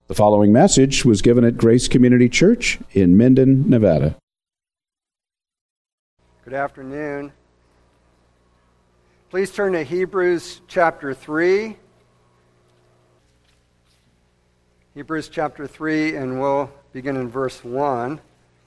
The following message was given at Grace Community Church in Minden, Nevada. Good afternoon. Please turn to Hebrews chapter 3. Hebrews chapter 3, and we'll begin in verse 1.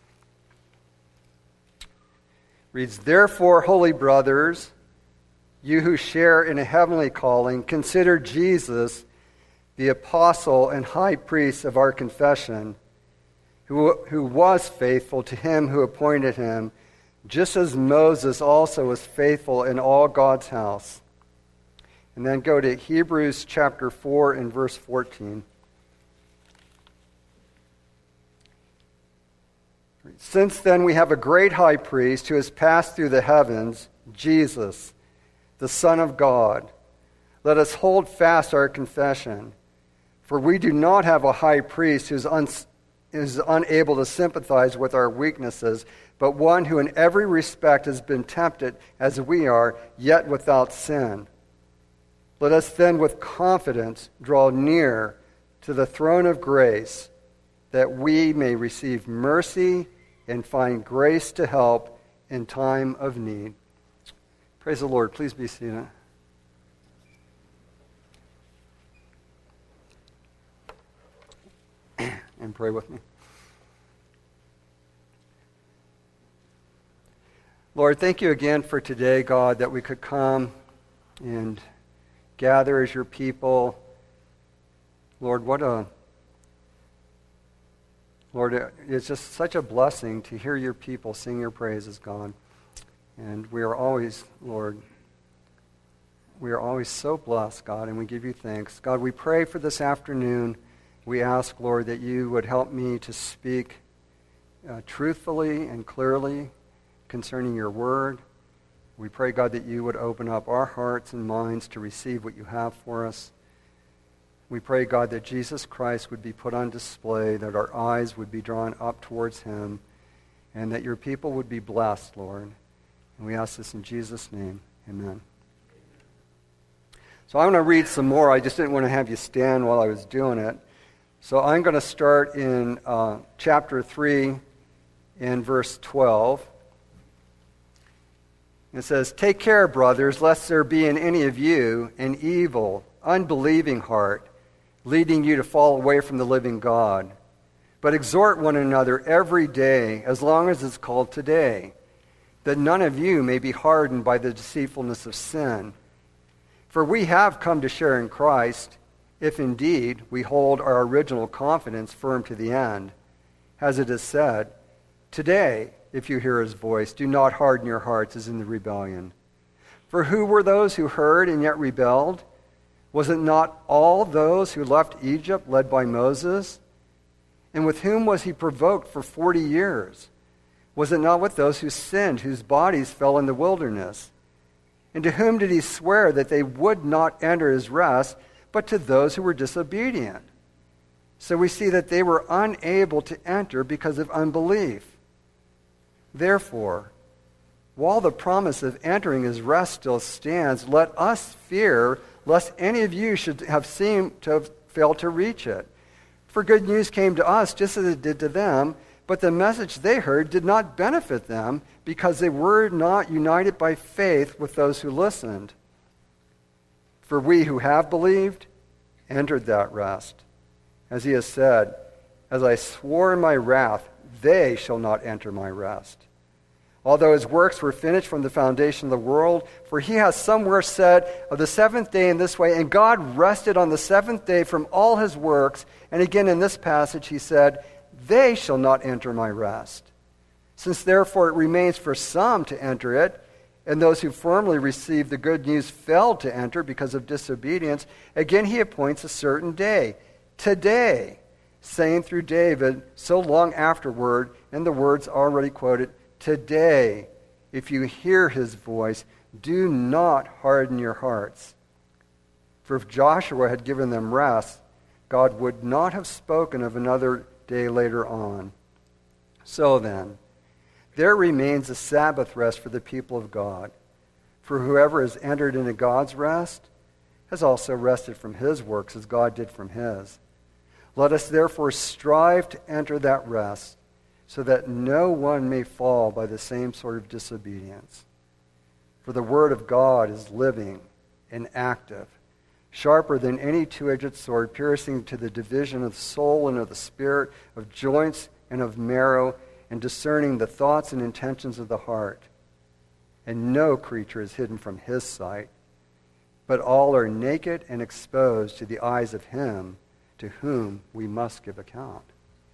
Reads, "Therefore, holy brothers, you who share in a heavenly calling, consider Jesus, the apostle and high priest of our confession, who was faithful to him who appointed him, just as Moses also was faithful in all God's house." And then go to Hebrews chapter 4 and verse 14. "Since then we have a great high priest who has passed through the heavens, Jesus, the Son of God. Let us hold fast our confession. For we do not have a high priest who is unable to sympathize with our weaknesses, but one who in every respect has been tempted as we are, yet without sin. Let us then with confidence draw near to the throne of grace, that we may receive mercy and find grace to help in time of need." Praise the Lord. Please be seated. And pray with me. Lord, thank you again for today, God, that we could come and gather as your people. Lord, it's just such a blessing to hear your people sing your praises, God. And we are always, Lord, so blessed, God, and we give you thanks. God, we pray for this afternoon. We ask, Lord, that you would help me to speak truthfully and clearly concerning your word. We pray, God, that you would open up our hearts and minds to receive what you have for us. We pray, God, that Jesus Christ would be put on display, that our eyes would be drawn up towards him, and that your people would be blessed, Lord. And we ask this in Jesus' name. Amen. So I'm going to read some more. I just didn't want to have you stand while I was doing it. So I'm going to start in chapter 3 in verse 12. It says, "Take care, brothers, lest there be in any of you an evil, unbelieving heart, leading you to fall away from the living God. But exhort one another every day, as long as it's called today, that none of you may be hardened by the deceitfulness of sin. For we have come to share in Christ, if indeed we hold our original confidence firm to the end. As it is said, 'Today, if you hear his voice, do not harden your hearts as in the rebellion.' For who were those who heard and yet rebelled? Was it not all those who left Egypt led by Moses? And with whom was he provoked for 40 years? Was it not with those who sinned, whose bodies fell in the wilderness? And to whom did he swear that they would not enter his rest, but to those who were disobedient? So we see that they were unable to enter because of unbelief. Therefore, while the promise of entering his rest still stands, let us fear lest any of you should have seemed to have failed to reach it. For good news came to us just as it did to them, but the message they heard did not benefit them because they were not united by faith with those who listened. For we who have believed entered that rest. As he has said, 'As I swore in my wrath, they shall not enter my rest.' Although his works were finished from the foundation of the world, for he has somewhere said of the seventh day in this way, 'And God rested on the seventh day from all his works.' And again in this passage he said, 'They shall not enter my rest.' Since therefore it remains for some to enter it, and those who formerly received the good news failed to enter because of disobedience, again he appoints a certain day, today, saying through David so long afterward, in the words already quoted, 'Today, if you hear his voice, do not harden your hearts.' For if Joshua had given them rest, God would not have spoken of another day later on. So then, there remains a Sabbath rest for the people of God. For whoever has entered into God's rest has also rested from his works as God did from his. Let us therefore strive to enter that rest, so that no one may fall by the same sort of disobedience. For the word of God is living and active, sharper than any two-edged sword, piercing to the division of the soul and of the spirit, of joints and of marrow, and discerning the thoughts and intentions of the heart. And no creature is hidden from his sight, but all are naked and exposed to the eyes of him to whom we must give account.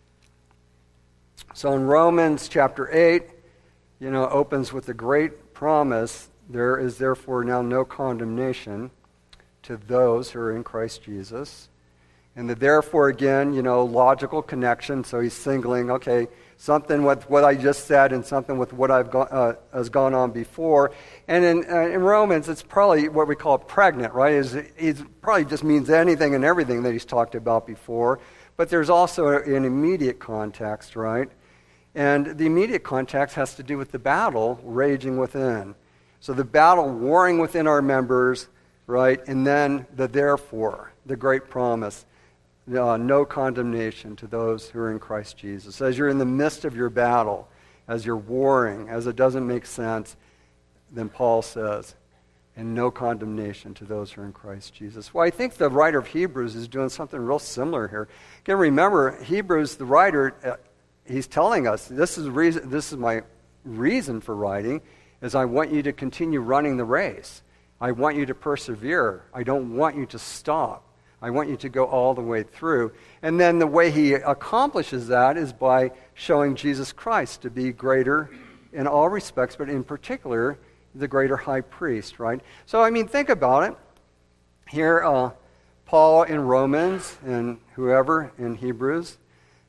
So in Romans chapter 8, opens with the great promise, there is therefore now no condemnation to those who are in Christ Jesus. And the therefore, again, logical connection. So he's singling, something with what I just said and something with what has gone on before. And in Romans, it's probably what we call pregnant, right? It probably just means anything and everything that he's talked about before. But there's also an immediate context, right? And the immediate context has to do with the battle raging within. So the battle warring within our members, right? And then the therefore, the great promise. No condemnation to those who are in Christ Jesus. As you're in the midst of your battle, as you're warring, as it doesn't make sense, then Paul says, and no condemnation to those who are in Christ Jesus. Well, I think the writer of Hebrews is doing something real similar here. Again, remember, Hebrews, the writer, he's telling us, this is my reason for writing, is I want you to continue running the race. I want you to persevere. I don't want you to stop. I want you to go all the way through. And then the way he accomplishes that is by showing Jesus Christ to be greater in all respects, but in particular, the greater high priest, right? So, think about it. Here, Paul in Romans and whoever in Hebrews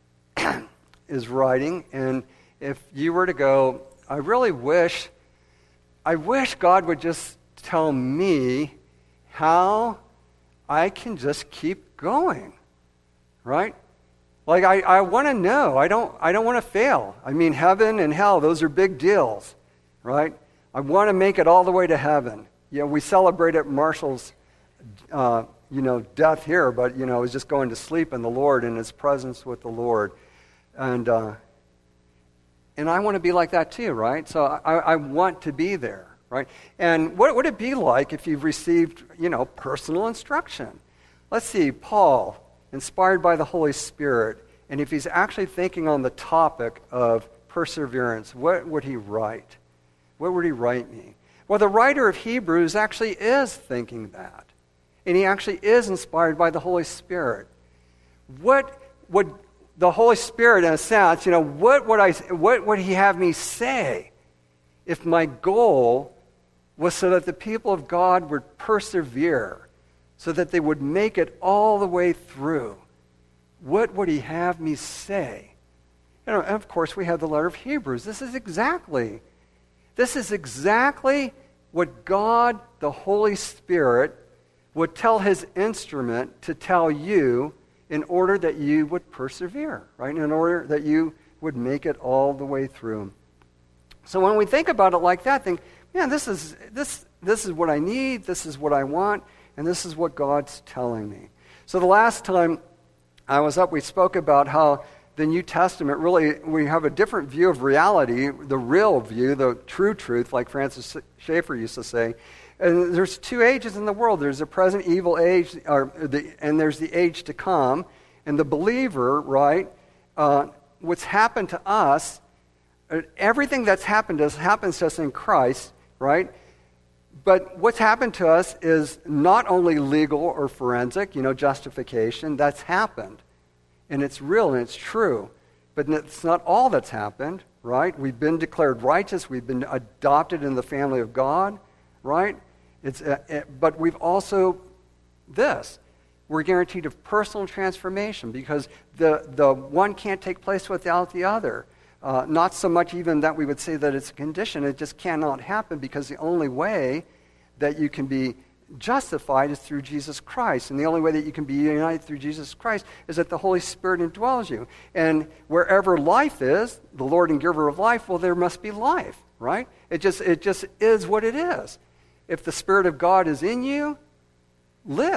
is writing, and if you were to go, I wish God would just tell me how I can just keep going, right? Like I want to know. I don't want to fail. Heaven and hell, those are big deals, right? I want to make it all the way to heaven. We celebrate at Marshall's, death here, but he's just going to sleep in the Lord, in his presence with the Lord, and I want to be like that too, right? So I want to be there. Right? And what would it be like if you've received, personal instruction? Let's see, Paul, inspired by the Holy Spirit, and if he's actually thinking on the topic of perseverance, what would he write? What would he write me? Well, the writer of Hebrews actually is thinking that. And he actually is inspired by the Holy Spirit. What would the Holy Spirit, in a sense, what would he have me say if my goal was so that the people of God would persevere, so that they would make it all the way through? What would he have me say? And of course, we have the letter of Hebrews. This is exactly what God, the Holy Spirit, would tell his instrument to tell you in order that you would persevere, right? In order that you would make it all the way through. So when we think about it like that, think, man, this is what I need, this is what I want, and this is what God's telling me. So the last time I was up, we spoke about how the New Testament really, we have a different view of reality, the real view, the true truth, like Francis Schaeffer used to say. And there's two ages in the world. There's the present evil age, and there's the age to come. And the believer, right, what's happened to us, everything that's happened to us happens to us in Christ, right? But what's happened to us is not only legal or forensic, justification. That's happened. And it's real and it's true. But it's not all that's happened, right? We've been declared righteous. We've been adopted in the family of God, right? But we've also we're guaranteed of personal transformation because the one can't take place without the other. Not so much even that we would say that it's a condition. It just cannot happen because the only way that you can be justified is through Jesus Christ. And the only way that you can be united through Jesus Christ is that the Holy Spirit indwells you. And wherever life is, the Lord and giver of life, well, there must be life, right? It just is what it is. If the Spirit of God is in you, live.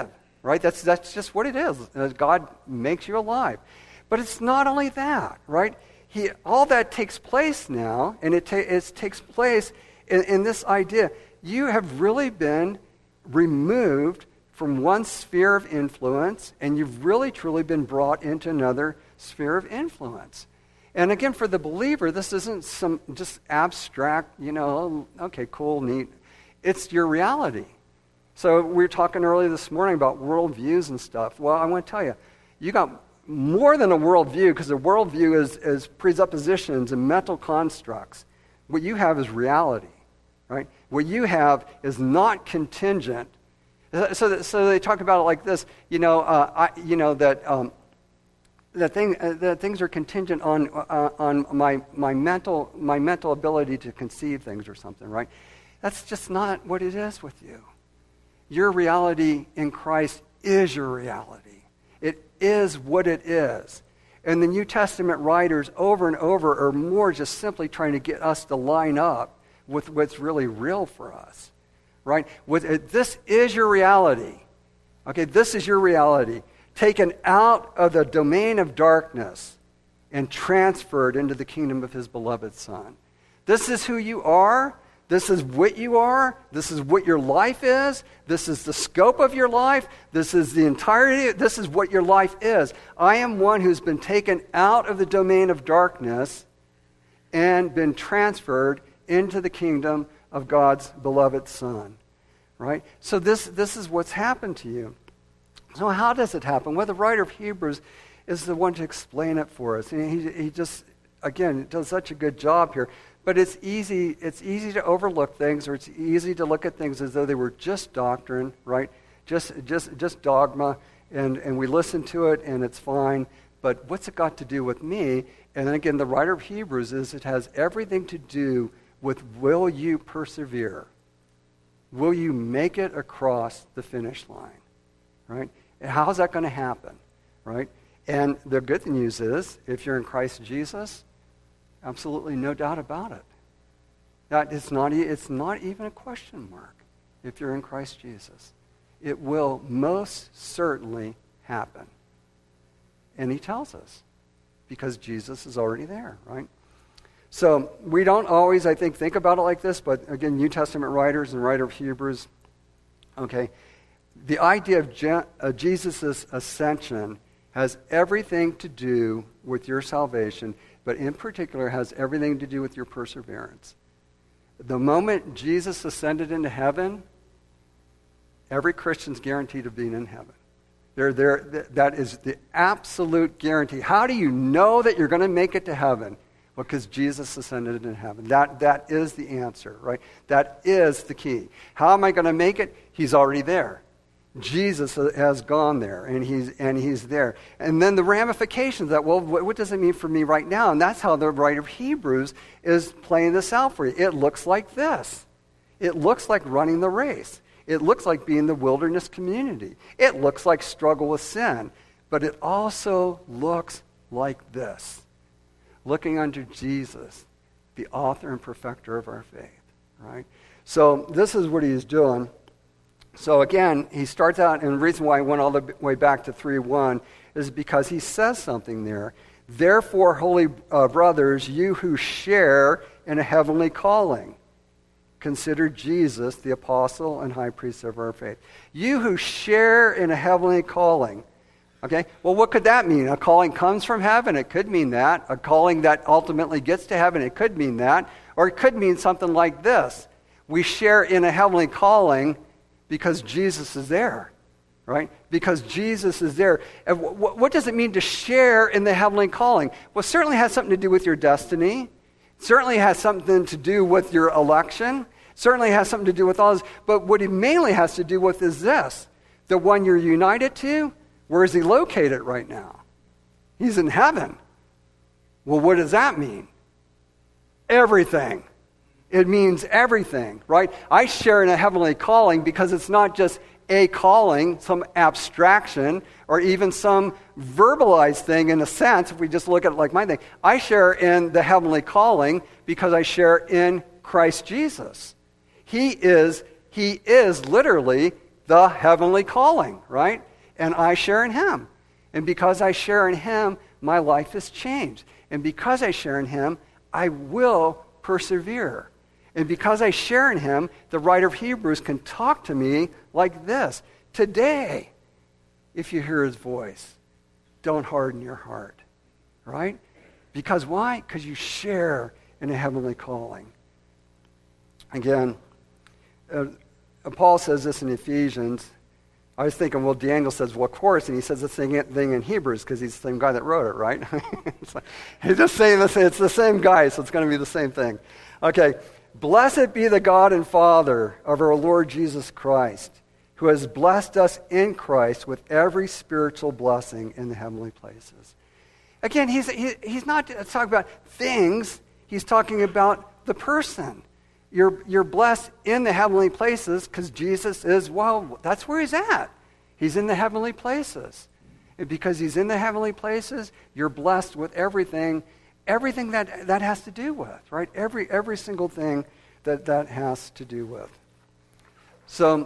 right? That's just what it is. God makes you alive. But it's not only that, right? All that takes place now, and it takes place in this idea. You have really been removed from one sphere of influence, and you've really, truly been brought into another sphere of influence. And again, for the believer, this isn't some just abstract, okay, cool, neat. It's your reality. So we were talking earlier this morning about worldviews and stuff. Well, I want to tell you, you got more than a worldview, because a worldview is presuppositions and mental constructs. What you have is reality, right? What you have is not contingent. So they talk about it like this, that things are contingent on my mental ability to conceive things or something, right? That's just not what it is with you. Your reality in Christ is your reality. It is what it is. And the New Testament writers over and over are more just simply trying to get us to line up with what's really real for us, right? This is your reality. Okay, this is your reality. Taken out of the domain of darkness and transferred into the kingdom of his beloved Son. This is who you are. This is what you are. This is what your life is. This is the scope of your life. This is the entirety. This is what your life is. I am one who's been taken out of the domain of darkness and been transferred into the kingdom of God's beloved Son. Right? So this is what's happened to you. So how does it happen? Well, the writer of Hebrews is the one to explain it for us. And he just, again, does such a good job here. But it's easy to overlook things, or it's easy to look at things as though they were just doctrine, right? Just dogma, and we listen to it and it's fine. But what's it got to do with me? And then again, the writer of Hebrews it has everything to do with, will you persevere? Will you make it across the finish line? Right? And how's that going to happen? Right? And the good news is, if you're in Christ Jesus, absolutely no doubt about it. That it's not even a question mark if you're in Christ Jesus. It will most certainly happen. And he tells us, because Jesus is already there, right? So we don't always, I think about it like this, but again, New Testament writers and writer of Hebrews, okay, the idea of Jesus' ascension has everything to do with your salvation, but in particular has everything to do with your perseverance. The moment Jesus ascended into heaven, every Christian's guaranteed of being in heaven. That is the absolute guarantee. How do you know that you're going to make it to heaven? Well, because Jesus ascended into heaven. That is the answer, right? That is the key. How am I going to make it? He's already there. Jesus has gone there, and he's there. And then the ramifications of that, well, what does it mean for me right now? And that's how the writer of Hebrews is playing this out for you. It looks like this. It looks like running the race. It looks like being the wilderness community. It looks like struggle with sin. But it also looks like this. Looking unto Jesus, the author and perfecter of our faith. Right? So this is what he's doing. So again, he starts out, and the reason why I went all the way back to 3:1 is because he says something there. Therefore, holy brothers, you who share in a heavenly calling, consider Jesus the apostle and high priest of our faith. You who share in a heavenly calling. Okay, well, what could that mean? A calling comes from heaven. It could mean that. A calling that ultimately gets to heaven. It could mean that. Or it could mean something like this. We share in a heavenly calling because Jesus is there, right? Because Jesus is there. And what does it mean to share in the heavenly calling? Well, it certainly has something to do with your destiny. It certainly has something to do with your election. It certainly has something to do with all this. But what it mainly has to do with is this. The one you're united to, where is he located right now? He's in heaven. Well, what does that mean? Everything. It means everything, right? I share in a heavenly calling because it's not just a calling, some abstraction, or even some verbalized thing in a sense, if we just look at it like my thing. I share in the heavenly calling because I share in Christ Jesus. He is literally the heavenly calling, right? and I share in him. And because I share in him, my life is changed. And because I share in him, I will persevere. And because I share in him, the writer of Hebrews can talk to me like this. Today, if you hear his voice, don't harden your heart. Right? Because why? Because you share in a heavenly calling. Again, Paul says this in Ephesians. I was thinking, well, Daniel says, well, of course, and he says the same thing in Hebrews because he's the same guy that wrote it, right? He's just saying it's the same guy, so it's going to be the same thing. Okay, blessed be the God and Father of our Lord Jesus Christ, who has blessed us in Christ with every spiritual blessing in the heavenly places. Again, he's not talking about things, he's talking about the person. You're blessed in the heavenly places because Jesus is, well, that's where he's at. He's in the heavenly places. And because he's in the heavenly places, you're blessed with everything that has to do with, right? Every single thing that has to do with. So,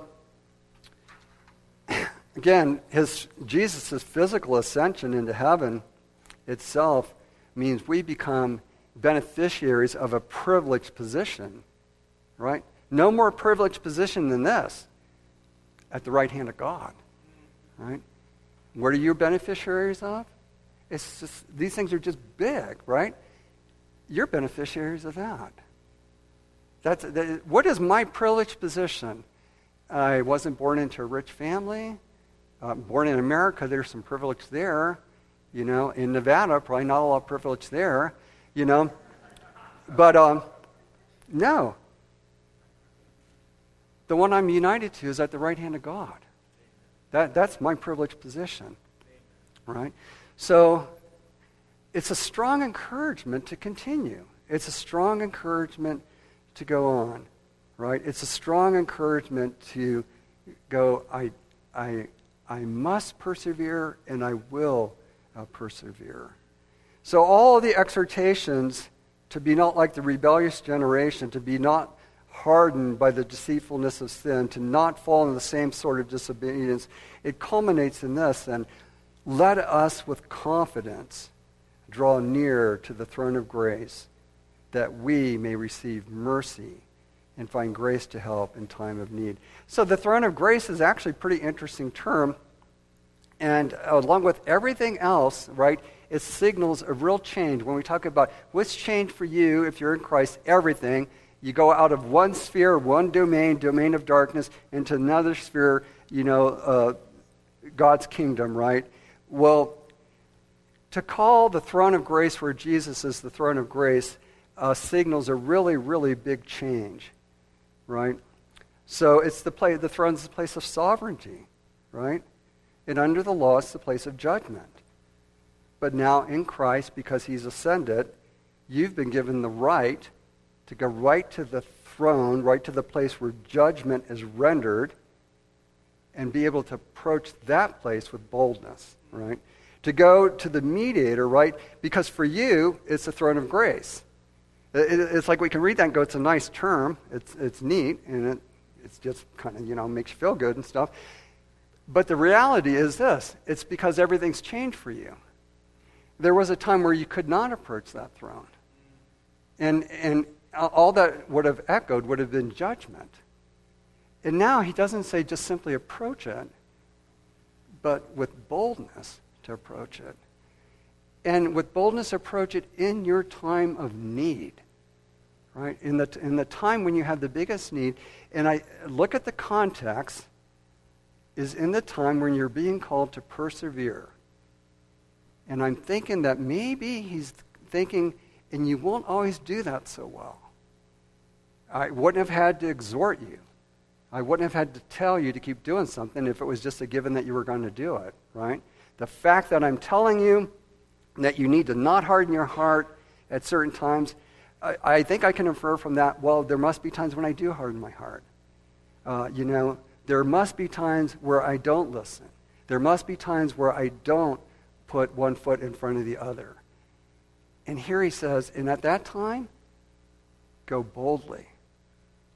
again, Jesus' physical ascension into heaven itself means we become beneficiaries of a privileged position. Right? No more privileged position than this at the right hand of God. Right? What are you beneficiaries of? It's just, these things are just big, right? You're beneficiaries of that. What is my privileged position? I wasn't born into a rich family. Born in America, there's some privilege there. You know, in Nevada, probably not a lot of privilege there. You know, but no. The one I'm united to is at the right hand of God. That's my privileged position, right? So it's a strong encouragement to continue. It's a strong encouragement to go on, right? It's a strong encouragement to go, I must persevere and I will persevere. So all of the exhortations to be not like the rebellious generation, to be not hardened by the deceitfulness of sin, to not fall into the same sort of disobedience, it culminates in this, and let us with confidence draw near to the throne of grace, that we may receive mercy and find grace to help in time of need. So the throne of grace is actually a pretty interesting term, and along with everything else, right, it signals a real change. When we talk about what's changed for you if you're in Christ, everything. You go out of one sphere, one domain of darkness, into another sphere, God's kingdom, right? Well, to call the throne of grace where Jesus is the throne of grace signals a really, really big change, right? So it's the throne's the place of sovereignty, right? And under the law, it's the place of judgment. But now in Christ, because he's ascended, you've been given the right to go right to the throne, right to the place where judgment is rendered, and be able to approach that place with boldness, right? To go to the mediator, right? Because for you, it's the throne of grace. It's like we can read that and go, it's a nice term, it's neat, and it's just kind of, makes you feel good and stuff. But the reality is this, it's because everything's changed for you. There was a time where you could not approach that throne. And all that would have echoed would have been judgment. And now he doesn't say just simply approach it, but with boldness to approach it. And with boldness approach it in your time of need, right? In the time when you have the biggest need. And I look at the context is in the time when you're being called to persevere. And I'm thinking that maybe he's thinking, and you won't always do that so well. I wouldn't have had to exhort you. I wouldn't have had to tell you to keep doing something if it was just a given that you were going to do it, right? The fact that I'm telling you that you need to not harden your heart at certain times, I think I can infer from that, well, there must be times when I do harden my heart. There must be times where I don't listen. There must be times where I don't put one foot in front of the other. And here he says, and at that time, go boldly.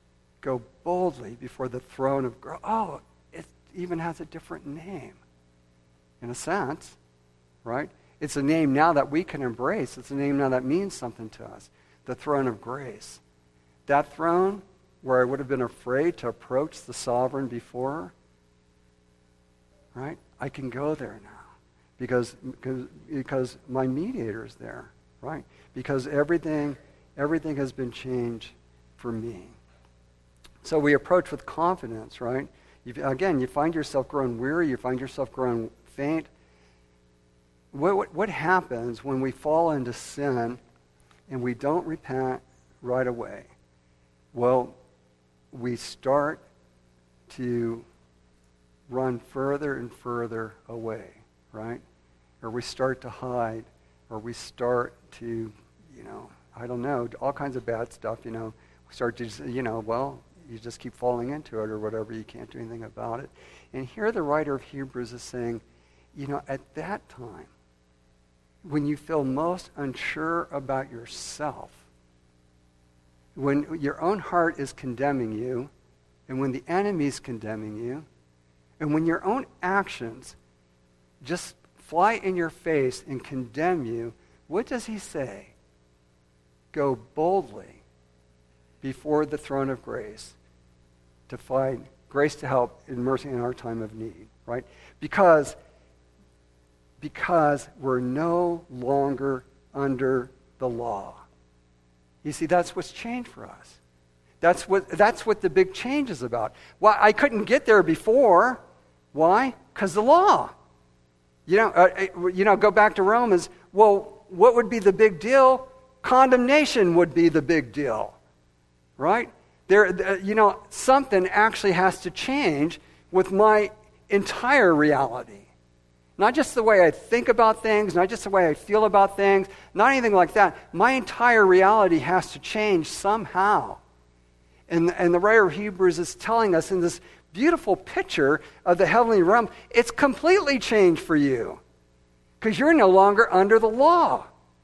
Go boldly before the throne of God. Oh, it even has a different name. in a sense, right? It's a name now that we can embrace. It's a name now that means something to us. The throne of grace. That throne where I would have been afraid to approach the sovereign before, right? I can go there now because my mediator is there, right? Because everything has been changed for me. So we approach with confidence, right? You find yourself growing weary, you find yourself growing faint. What happens when we fall into sin and we don't repent right away? Well, we start to run further and further away, right? Or we start to hide, or we start to, I don't know, all kinds of bad stuff, We start to, you just keep falling into it or whatever. You can't do anything about it. And here the writer of Hebrews is saying, at that time, when you feel most unsure about yourself, when your own heart is condemning you, and when the enemy is condemning you, and when your own actions just fly in your face and condemn you, what does he say? Go boldly before the throne of grace to find grace to help in mercy in our time of need, right? Because we're no longer under the law. You see, that's what's changed for us. That's what the big change is about. Well, I couldn't get there before. Why? Because the law. Go back to Romans. Well, what would be the big deal? Condemnation would be the big deal, right? Something actually has to change with my entire reality. Not just the way I think about things, not just the way I feel about things, not anything like that. My entire reality has to change somehow. And the writer of Hebrews is telling us in this beautiful picture of the heavenly realm, it's completely changed for you. Because you're no longer under the law.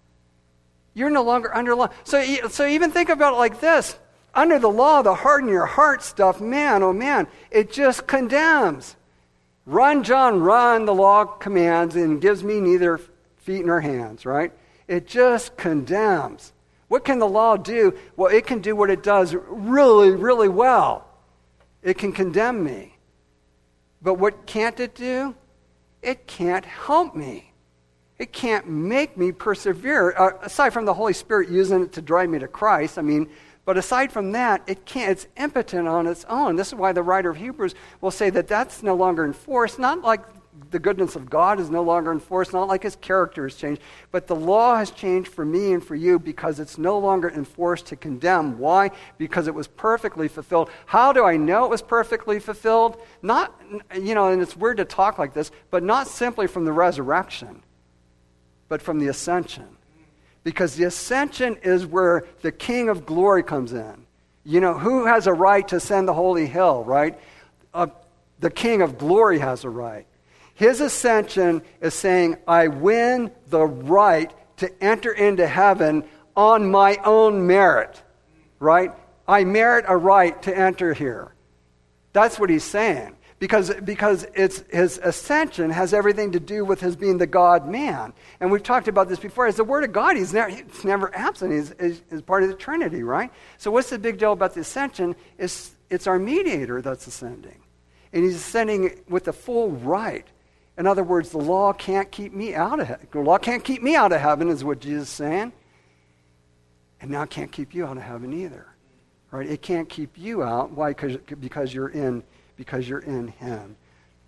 You're no longer under law. So even think about it like this. Under the law, the harden your heart stuff, man, oh man, it just condemns. Run, John, run, the law commands, and gives me neither feet nor hands, right? It just condemns. What can the law do? Well, it can do what it does really, really well. It can condemn me. But what can't it do? It can't help me. It can't make me persevere. Aside from the Holy Spirit using it to drive me to Christ, but aside from that, it's impotent on its own. This is why the writer of Hebrews will say that that's no longer enforced, not like the goodness of God is no longer enforced, not like his character has changed, but the law has changed for me and for you because it's no longer enforced to condemn. Why? Because it was perfectly fulfilled. How do I know it was perfectly fulfilled? Not, and it's weird to talk like this, but not simply from the resurrection, but from the ascension. Because the ascension is where the King of glory comes in. Who has a right to ascend the holy hill, right? The King of glory has a right. His ascension is saying, I win the right to enter into heaven on my own merit, right? I merit a right to enter here. That's what he's saying. Because it's his ascension has everything to do with his being the God-man. And we've talked about this before. As the Word of God, it's never absent. He's part of the Trinity, right? So what's the big deal about the ascension? It's our mediator that's ascending. And he's ascending with the full right. In other words, the law can't keep me out of heaven. The law can't keep me out of heaven is what Jesus is saying. And now it can't keep you out of heaven either. Right? It can't keep you out. Why? Because you're in him.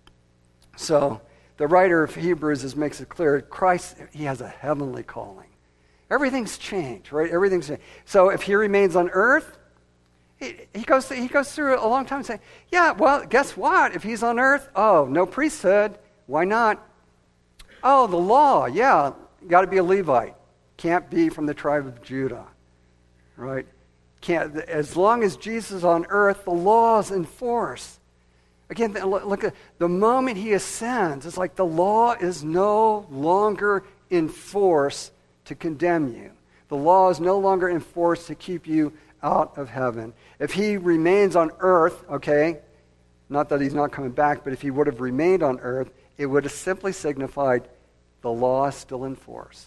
So the writer of Hebrews makes it clear, Christ, he has a heavenly calling. Everything's changed, right? Everything's changed. So if he remains on earth, he goes through a long time saying, yeah, well, guess what? If he's on earth, no priesthood. Why not? The law, yeah, got to be a Levite. Can't be from the tribe of Judah, right? Can't. As long as Jesus is on earth, the law is in force. Again, look at the moment he ascends, it's like the law is no longer in force to condemn you. The law is no longer in force to keep you out of heaven. If he remains on earth, okay, not that he's not coming back, but if he would have remained on earth, it would have simply signified the law is still in force.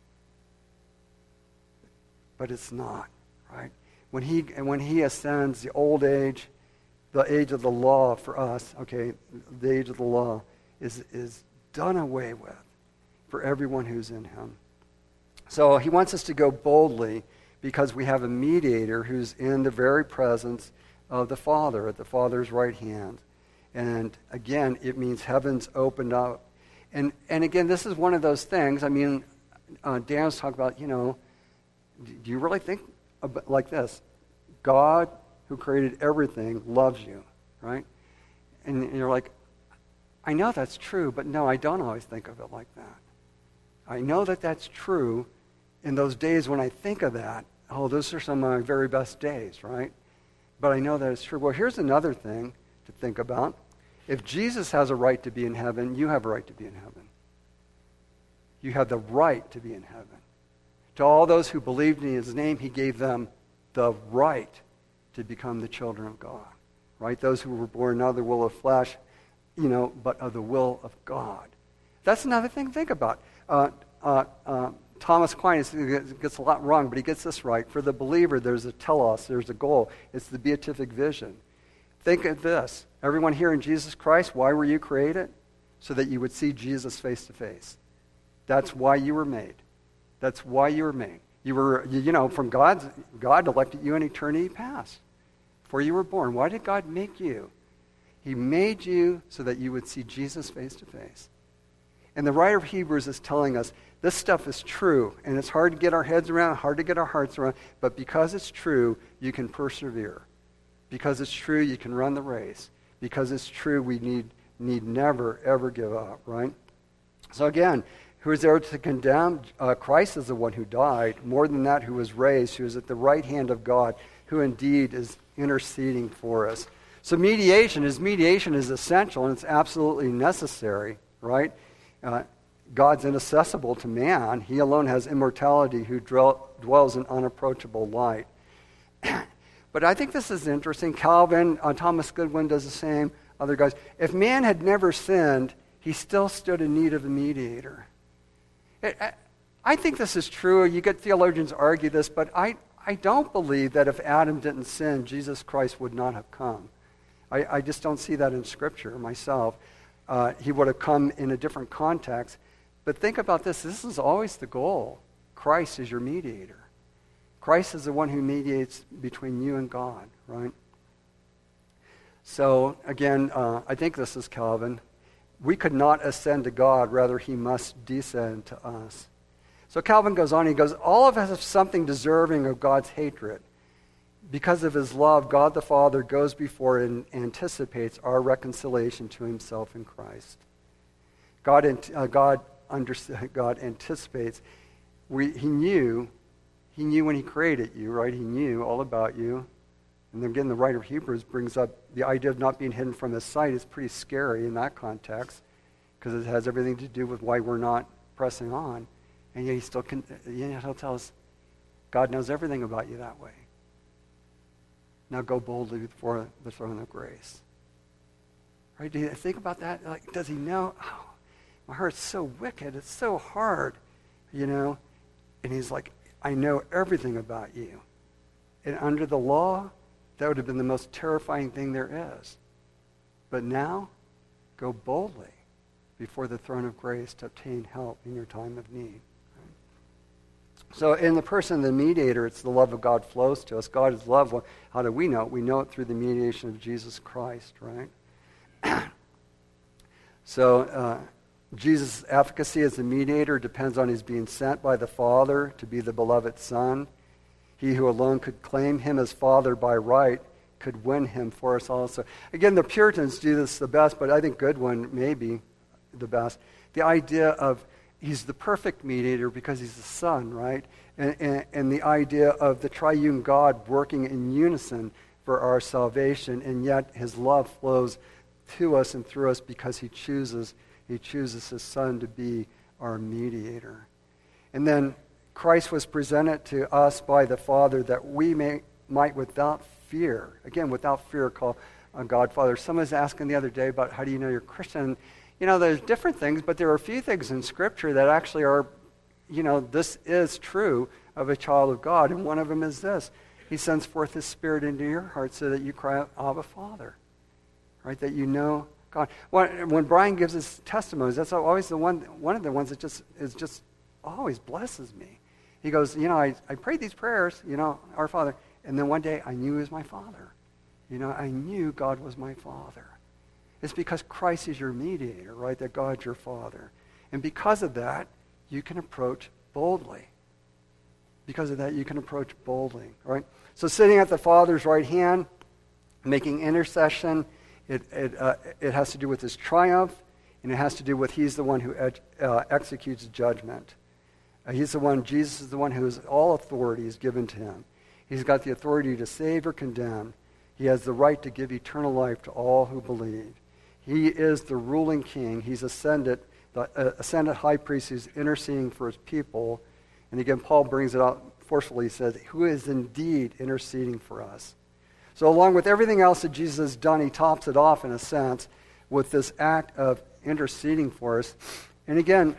But it's not, right? When he ascends, the old age, the age of the law for us, okay, the age of the law is done away with for everyone who's in him. So he wants us to go boldly because we have a mediator who's in the very presence of the Father, at the Father's right hand. And again, it means heaven's opened up. And again, this is one of those things. I mean, Dan's talking about, do you really think like this? God, who created everything, loves you, right? And you're like, I know that's true, but no, I don't always think of it like that. I know that that's true in those days when I think of that. Oh, those are some of my very best days, right? But I know that it's true. Well, here's another thing to think about. If Jesus has a right to be in heaven, you have a right to be in heaven. You have the right to be in heaven. To all those who believed in his name, he gave them the right to become the children of God. Right? Those who were born not of the will of flesh, but of the will of God. That's another thing to think about. Thomas Aquinas gets a lot wrong, but he gets this right. For the believer, there's a telos, there's a goal. It's the beatific vision. Think of this. Everyone here in Jesus Christ, why were you created? So that you would see Jesus face to face. That's why you were made. That's why you were made. You were, from God elected you in eternity past. Before you were born. Why did God make you? He made you so that you would see Jesus face to face. And the writer of Hebrews is telling us this stuff is true, and it's hard to get our heads around, hard to get our hearts around, but because it's true, you can persevere. Because it's true, you can run the race. Because it's true, we need never, ever give up, right? So again, who is there to condemn? Christ is the one who died. More than that, who was raised, who is at the right hand of God, who indeed is interceding for us. So mediation is essential, and it's absolutely necessary, right? God's inaccessible to man. He alone has immortality who dwells in unapproachable light. But I think this is interesting. Calvin, Thomas Goodwin does the same, other guys. If man had never sinned, he still stood in need of a mediator. I think this is true. You get theologians argue this, but I don't believe that if Adam didn't sin, Jesus Christ would not have come. I just don't see that in Scripture myself. He would have come in a different context. But think about this. This is always the goal. Christ is your mediator. Christ is the one who mediates between you and God, right? So, again, I think this is Calvin. We could not ascend to God, rather he must descend to us. So Calvin goes on, he goes, all of us have something deserving of God's hatred. Because of his love, God the Father goes before and anticipates our reconciliation to himself in Christ. God anticipates. He knew when he created you, right? He knew all about you. And then again, the writer of Hebrews brings up the idea of not being hidden from his sight is pretty scary in that context because it has everything to do with why we're not pressing on. And yet he still he'll tell us, God knows everything about you that way. Now go boldly before the throne of grace. Right? Do you think about that? Like, does he know? Oh, my heart's so wicked. It's so hard, And he's like, I know everything about you. And under the law, that would have been the most terrifying thing there is. But now, go boldly before the throne of grace to obtain help in your time of need. So in the person of the mediator, it's the love of God flows to us. God is love. Well, how do we know it? We know it through the mediation of Jesus Christ, right? So Jesus' efficacy as the mediator depends on his being sent by the Father to be the beloved Son. He who alone could claim him as Father by right could win him for us also. Again, the Puritans do this the best, but I think Goodwin may be the best. The idea of he's the perfect mediator because he's the Son, right? And the idea of the triune God working in unison for our salvation, and yet his love flows to us and through us because he chooses his Son to be our mediator. And then Christ was presented to us by the Father that we might without fear, call on God Father. Someone was asking the other day about how do you know you're Christian? there's different things, but there are a few things in Scripture that actually are, this is true of a child of God. And one of them is this. He sends forth His Spirit into your heart so that you cry out, Abba, Father. Right? That you know God. When Brian gives his testimonies, that's always one of the ones that just always blesses me. He goes, I prayed these prayers, our Father, and then one day I knew He was my Father. I knew God was my Father. It's because Christ is your mediator, right? That God's your Father. And because of that, you can approach boldly. Because of that, you can approach boldly, right? So sitting at the Father's right hand, making intercession, it has to do with His triumph, and it has to do with He's the one who executes judgment. He's the one, Jesus is the one who has all authority is given to Him. He's got the authority to save or condemn. He has the right to give eternal life to all who believe. He is the ruling king. He's ascended high priest who's interceding for His people. And again, Paul brings it out forcefully. He says, who is indeed interceding for us. So along with everything else that Jesus has done, He tops it off in a sense with this act of interceding for us. And again,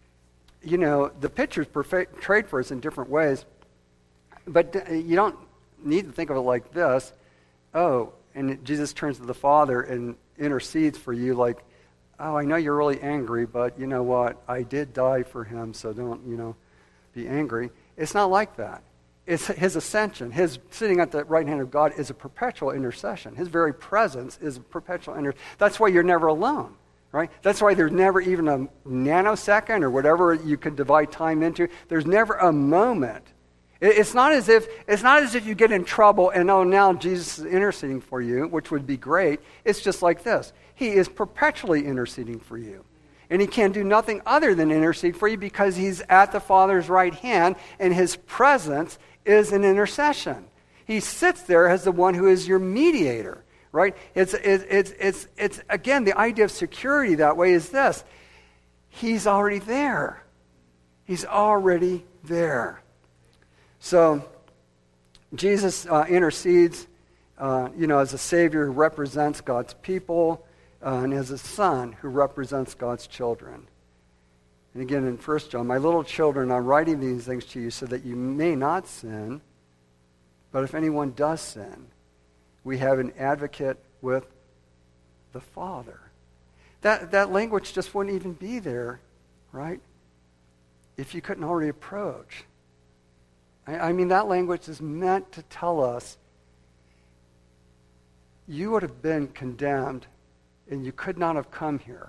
the picture's portrayed for us in different ways. But you don't need to think of it like this. Oh, and Jesus turns to the Father and intercedes for you like, oh, I know you're really angry, but you know what? I did die for Him, so don't, be angry. It's not like that. It's His ascension. His sitting at the right hand of God is a perpetual intercession. His very presence is a perpetual intercession. That's why you're never alone, right? That's why there's never even a nanosecond or whatever you could divide time into. There's never a moment. It's not as if you get in trouble and now Jesus is interceding for you, which would be great. It's just like this. He is perpetually interceding for you. And He can do nothing other than intercede for you because He's at the Father's right hand and His presence is an intercession. He sits there as the one who is your mediator, right? It's again, the idea of security that way is this. He's already there. He's already there. So Jesus intercedes, as a Savior who represents God's people, and as a Son who represents God's children. And again in 1 John, my little children, I'm writing these things to you so that you may not sin, but if anyone does sin, we have an advocate with the Father. That language just wouldn't even be there, right? If you couldn't already approach. I mean, that language is meant to tell us you would have been condemned and you could not have come here.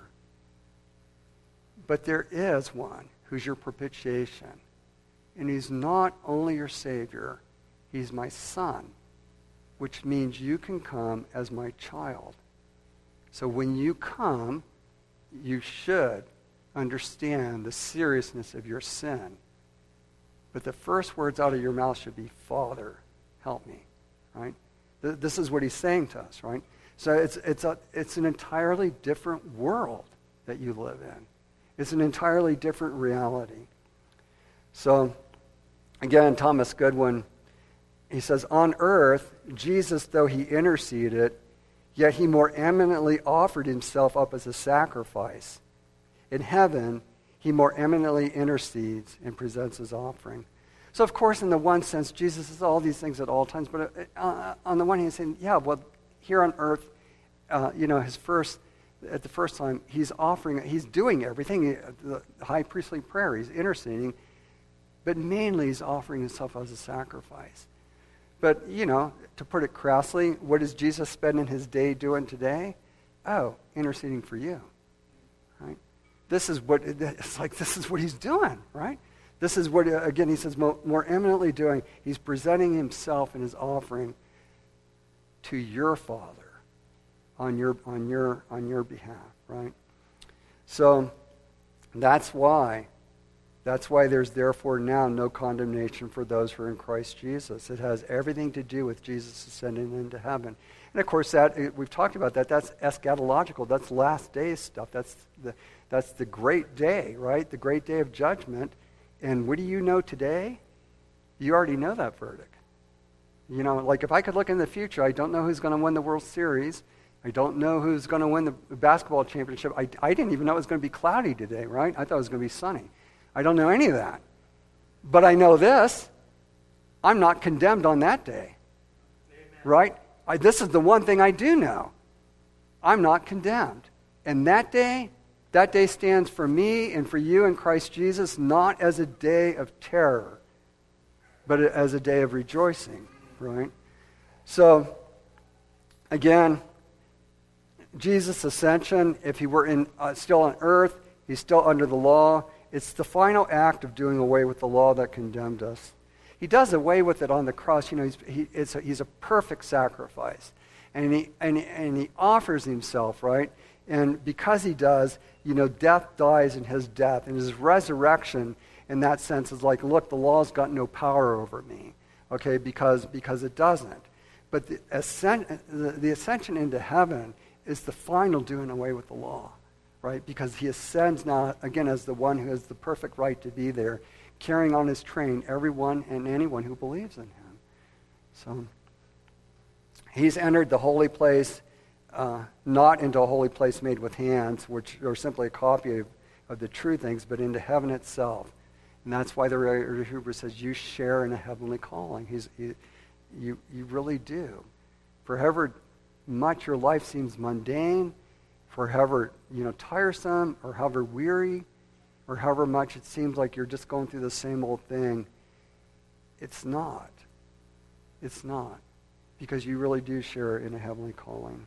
But there is one who's your propitiation. And He's not only your Savior, He's my Son, which means you can come as my child. So when you come, you should understand the seriousness of your sin. But the first words out of your mouth should be, Father, help me, right? This is what He's saying to us, right? So it's an entirely different world that you live in. It's an entirely different reality. So, again, Thomas Goodwin, he says, on earth, Jesus, though He interceded, yet He more eminently offered Himself up as a sacrifice. In heaven, He more eminently intercedes and presents His offering. So, of course, in the one sense, Jesus is all these things at all times. But on the one hand, he's saying, yeah, well, here on earth, at the first time, he's doing everything. The high priestly prayer, He's interceding. But mainly, He's offering Himself as a sacrifice. But, to put it crassly, what is Jesus spending His day doing today? Oh, interceding for you, right? This is what He's doing, right? This is what, again, He says, more eminently doing. He's presenting Himself and His offering to your Father on your behalf, right? So that's why there's therefore now no condemnation for those who are in Christ Jesus. It has everything to do with Jesus ascending into heaven. And of course, we've talked about that. That's eschatological. That's last days stuff. That's the great day, right? The great day of judgment. And what do you know today? You already know that verdict. Like if I could look in the future, I don't know who's going to win the World Series, I don't know who's going to win the basketball championship. I didn't even know it was going to be cloudy today, right? I thought it was going to be sunny. I don't know any of that. But I know this. I'm not condemned on that day. Amen. Right? This is the one thing I do know. I'm not condemned. And that day stands for me and for you in Christ Jesus, not as a day of terror, but as a day of rejoicing, right? So, again, Jesus' ascension, if he were still on earth, he's still under the law. It's the final act of doing away with the law that condemned us. He does away with it on the cross. You know, he's a perfect sacrifice. And he offers himself, right? And because he does, you know, death dies in his death. And his resurrection, in that sense, is like, look, the law's got no power over me, okay, because it doesn't. But the ascension into heaven is the final doing away with the law, right? Because he ascends now, again, as the one who has the perfect right to be there, carrying on his train everyone and anyone who believes in him. So he's entered the holy place, not into a holy place made with hands, which are simply a copy of the true things, but into heaven itself. And that's why the writer of Hebrews says, you share in a heavenly calling. You really do. For however much your life seems mundane, for however tiresome, or however weary, or however much it seems like you're just going through the same old thing, it's not. It's not. Because you really do share in a heavenly calling.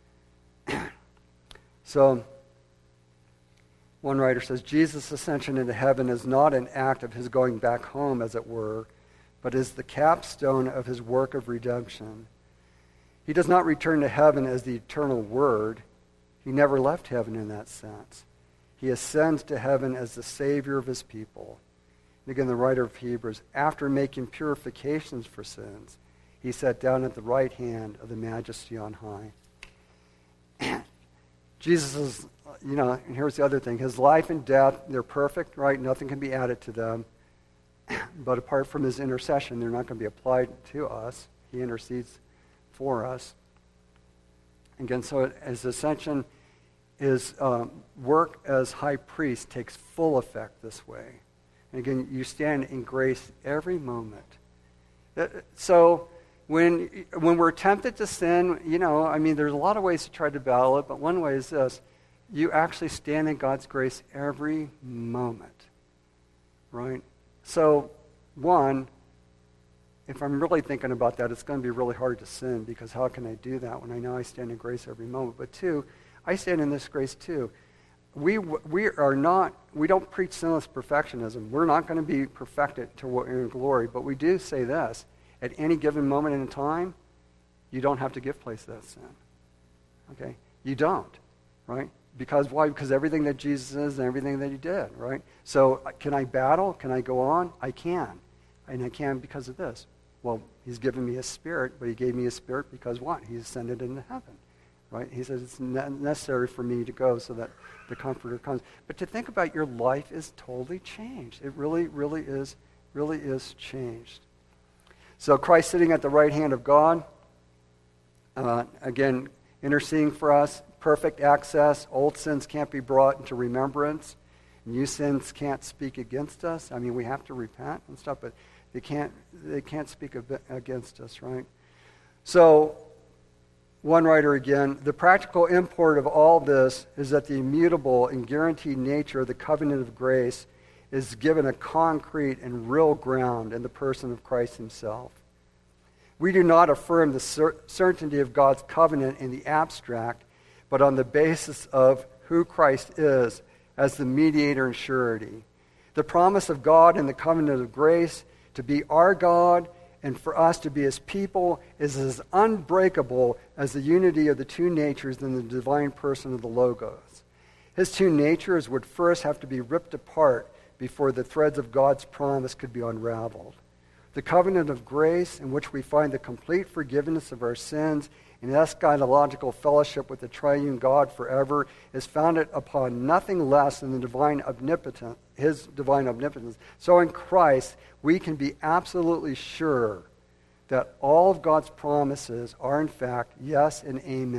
So, one writer says, Jesus' ascension into heaven is not an act of his going back home, as it were, but is the capstone of his work of redemption. He does not return to heaven as the eternal Word. He never left heaven in that sense. He ascends to heaven as the Savior of his people. And again, the writer of Hebrews, after making purifications for sins, he sat down at the right hand of the Majesty on high. Jesus is, and here's the other thing. His life and death, they're perfect, right? Nothing can be added to them. But apart from his intercession, they're not going to be applied to us. He intercedes for us. Again, so his ascension, his work as high priest takes full effect this way. And again, you stand in grace every moment. So when we're tempted to sin, there's a lot of ways to try to battle it, but one way is this. You actually stand in God's grace every moment, right? So, one, if I'm really thinking about that, it's going to be really hard to sin, because how can I do that when I know I stand in grace every moment? But two, I stand in this grace too. We don't preach sinless perfectionism. We're not going to be perfected in glory, but we do say this. At any given moment in time, you don't have to give place to that sin. Okay? You don't, right? Because why? Because everything that Jesus is and everything that he did, right? So can I battle? Can I go on? I can. And I can because of this. Well, he's given me a spirit, but he gave me a spirit because what? He ascended into heaven, right? He says it's necessary for me to go so that the Comforter comes. But to think about your life is totally changed. It really is changed. So Christ sitting at the right hand of God, again, interceding for us, perfect access. Old sins can't be brought into remembrance. New sins can't speak against us. I mean, we have to repent and stuff, but they can't speak against us, right? So, one writer again, the practical import of all this is that the immutable and guaranteed nature of the covenant of grace is given a concrete and real ground in the person of Christ himself. We do not affirm the certainty of God's covenant in the abstract, but on the basis of who Christ is as the mediator and surety. The promise of God in the covenant of grace to be our God and for us to be his people is as unbreakable as the unity of the two natures in the divine person of the Logos. His two natures would first have to be ripped apart before the threads of God's promise could be unraveled. The covenant of grace, in which we find the complete forgiveness of our sins and eschatological fellowship with the triune God forever, is founded upon nothing less than the divine omnipotence, his divine omnipotence. So in Christ, we can be absolutely sure that all of God's promises are in fact yes and amen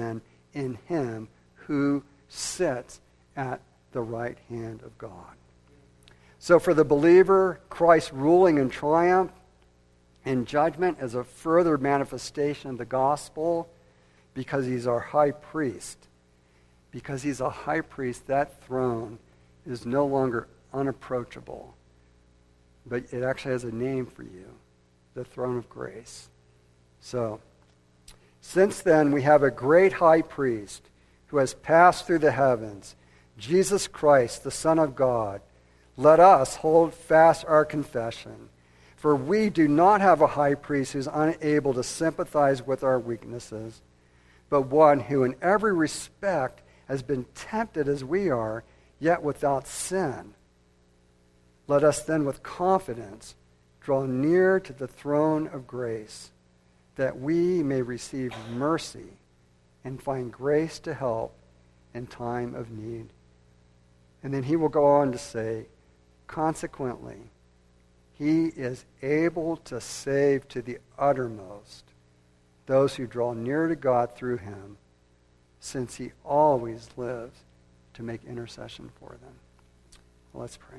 in him who sits at the right hand of God. So for the believer, Christ ruling in triumph and judgment is a further manifestation of the gospel because he's our high priest. Because he's a high priest, that throne is no longer unapproachable, but it actually has a name for you, the throne of grace. So, since then we have a great high priest who has passed through the heavens, Jesus Christ, the Son of God. Let us hold fast our confession. For we do not have a high priest who's unable to sympathize with our weaknesses, but one who in every respect has been tempted as we are, yet without sin. Let us then with confidence draw near to the throne of grace, that we may receive mercy and find grace to help in time of need. And then he will go on to say, consequently, he is able to save to the uttermost those who draw near to God through him, since he always lives to make intercession for them. Let's pray.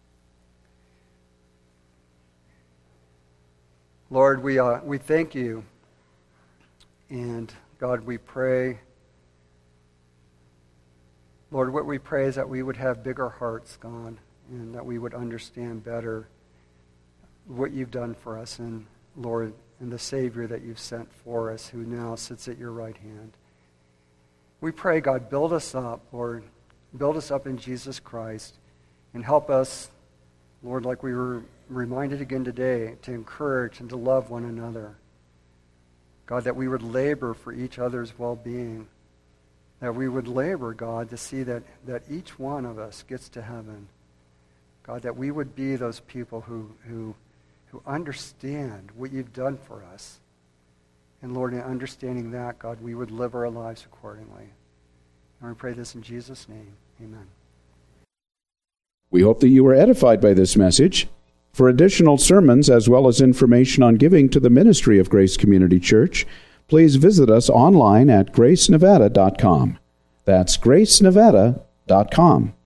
Lord, we thank you, and God, we pray. Lord, what we pray is that we would have bigger hearts, God, and that we would understand better what you've done for us, and Lord, and the Savior that you've sent for us, who now sits at your right hand. We pray, God, build us up, Lord. Build us up in Jesus Christ, and help us, Lord, like we were reminded again today, to encourage and to love one another. God, that we would labor for each other's well-being. That we would labor, God, to see that each one of us gets to heaven. God, that we would be those people who understand what you've done for us. And Lord, in understanding that, God, we would live our lives accordingly. And we pray this in Jesus' name. Amen. We hope that you were edified by this message. For additional sermons as well as information on giving to the ministry of Grace Community Church, please visit us online at gracenevada.com. That's gracenevada.com.